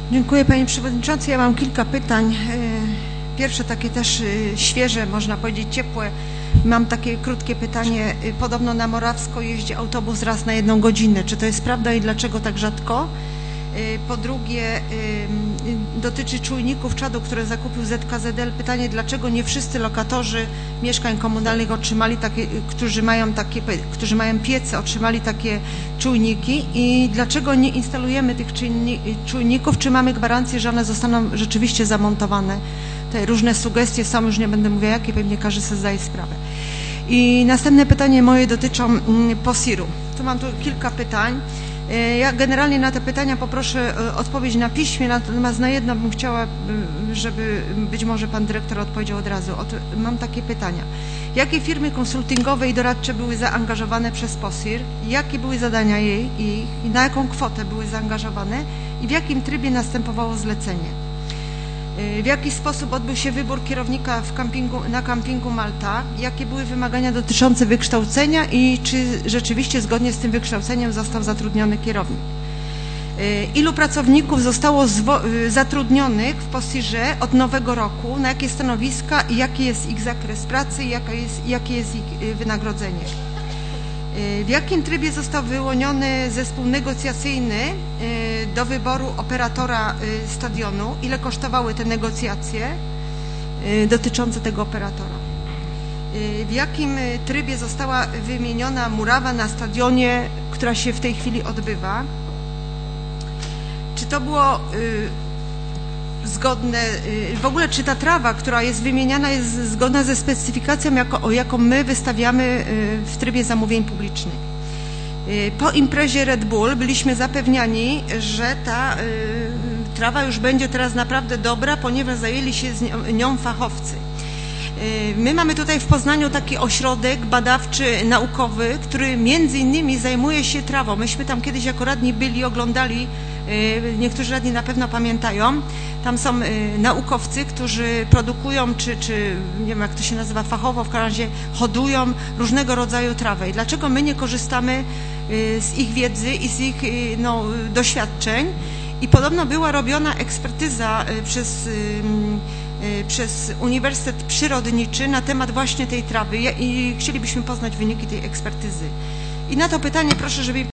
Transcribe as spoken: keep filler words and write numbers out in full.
Dziękuję Panie Przewodniczący. Ja mam kilka pytań. Pierwsze takie też świeże, można powiedzieć ciepłe. Mam takie krótkie pytanie. Podobno na Morawsko jeździ autobus raz na jedną godzinę. Czy to jest prawda i dlaczego tak rzadko? Po drugie, dotyczy czujników czadu, które zakupił Z K Z L. Pytanie, dlaczego nie wszyscy lokatorzy mieszkań komunalnych otrzymali takie, którzy mają takie, którzy mają piece, otrzymali takie czujniki i dlaczego nie instalujemy tych czujników? Czy mamy gwarancję, że one zostaną rzeczywiście zamontowane? Te różne sugestie są, już nie będę mówiła jakie, pewnie każdy sobie zdaje sprawę. I następne pytanie moje dotyczą P O S I R-u. Tu mam tu kilka pytań. Ja generalnie na te pytania poproszę odpowiedź na piśmie, natomiast na jedno bym chciała, żeby być może Pan Dyrektor odpowiedział od razu. Mam takie pytania. Jakie firmy konsultingowe i doradcze były zaangażowane przez P O S I R? Jakie były zadania jej i na jaką kwotę były zaangażowane i w jakim trybie następowało zlecenie? W jaki sposób odbył się wybór kierownika w kampingu, na kampingu Malta? Jakie były wymagania dotyczące wykształcenia i czy rzeczywiście zgodnie z tym wykształceniem został zatrudniony kierownik? Ilu pracowników zostało zatrudnionych w P O S I R-ze od nowego roku? Na jakie stanowiska i jaki jest ich zakres pracy i jaka jest, jakie jest ich wynagrodzenie? W jakim trybie został wyłoniony zespół negocjacyjny do wyboru operatora stadionu? Ile kosztowały te negocjacje dotyczące tego operatora? W jakim trybie została wymieniona murawa na stadionie, która się w tej chwili odbywa? Czy to było zgodne, w ogóle czy ta trawa, która jest wymieniana, jest zgodna ze specyfikacją, jako, jaką my wystawiamy w trybie zamówień publicznych? Po imprezie Red Bull byliśmy zapewniani, że ta trawa już będzie teraz naprawdę dobra, ponieważ zajęli się z nią, nią fachowcy. My mamy tutaj w Poznaniu taki ośrodek badawczy, naukowy, który między innymi zajmuje się trawą. Myśmy tam kiedyś jako radni byli, oglądali, niektórzy radni na pewno pamiętają. Tam są naukowcy, którzy produkują, czy, czy nie wiem jak to się nazywa fachowo, w każdym razie hodują różnego rodzaju trawę. I dlaczego my nie korzystamy z ich wiedzy i z ich no, doświadczeń? I podobno była robiona ekspertyza przez przez Uniwersytet Przyrodniczy na temat właśnie tej trawy i chcielibyśmy poznać wyniki tej ekspertyzy. I na to pytanie proszę, żeby